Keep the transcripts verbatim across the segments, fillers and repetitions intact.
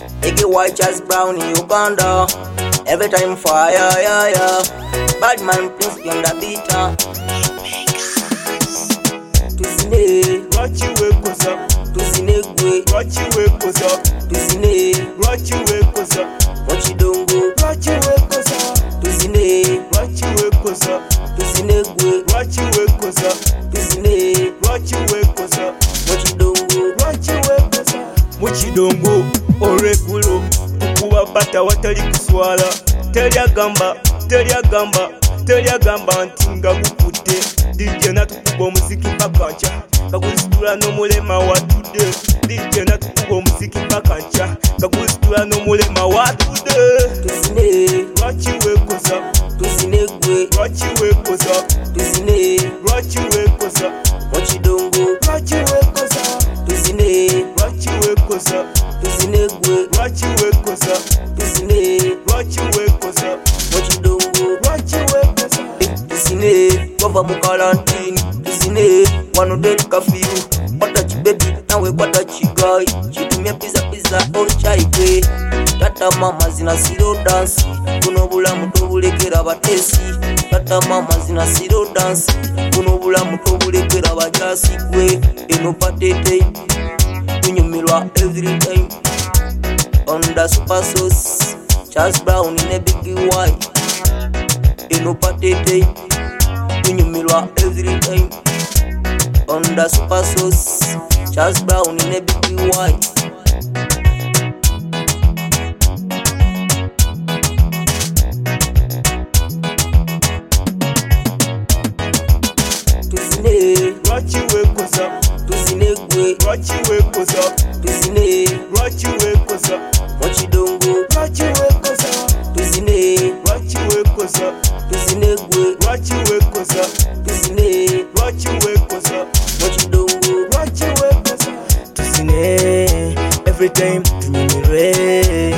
Make it white Charles Brown in Uganda. Every time fire, yeah, yeah. Bad man please be on the beat, huh? Tusine, Watch you wake us up. tusine gwe, Watch you wake us up. tusine, Watch you wake us up. mochidongo, Watch you wake us up. tusine, Watch you wake us up. tusine gwe, Watch you wake us up. tusine, Watch you wake us up. mochidongo, Watch you wake us up. Muchidongo olweggulo tukuba bata watali kuswala. Teryagamba, teryagamba, teryagamba nti nga gukutte. D J natukuba omuziki paka nca kaguzitula n'omulema watudde. D J natukuba omuziki paka nca kaguzitula n'omulema watudde. tusine, Watch you wake us up. tusine gwe, Watch you wake us up. tusine, Watch you wake us up. mochidongo, Watch you wake us up. tusine, Watch you wake us up. tusine gwe, Watch you wake us up. tusine, Watch you wake us up. mochidongo, Watch you wake us up. tusine, twava mu karantini, tusine, wano deri kafiyu, kwata kibebi nawe kwata kigayi, kitumye pizza pizza ochaigwe, tata mama zina siro dansi, kuno bulamu tobulekera batesi, tata mama zina siro dansi, kuno bulamu tobulekera bajasi gwe, eno patete, tunyumirwa every time, on the super sauce, Charles Brown in a big white, eno patete, tunyumirwa every time, on the super sauce, Charles Brown in a big white. Tusine, Watch you wake us up. tusine gwe, Watch you wake us up. tusine, Watch you wake us up. mochidongo, Watch you wake us up. tusine, Watch you wake us up. tusine gwe, Watch you wake us up. tusine, Watch you wake us up. mochidongo, Watch you wake us up. Tusine every time tunyumire.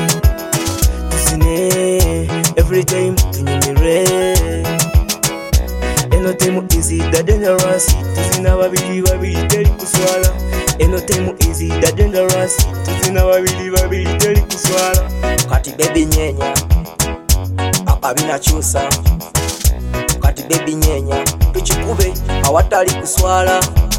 Tusine every time tunyumire. Eno time easy that dangerous. Tusina babiri babiri teri kuswala. Eno time easy that dangerous. Tusina babiri babiri teri kuswala. kati baby nyenya, akabina chusa, kati baby nyenya, tuchikube awatali kuswala.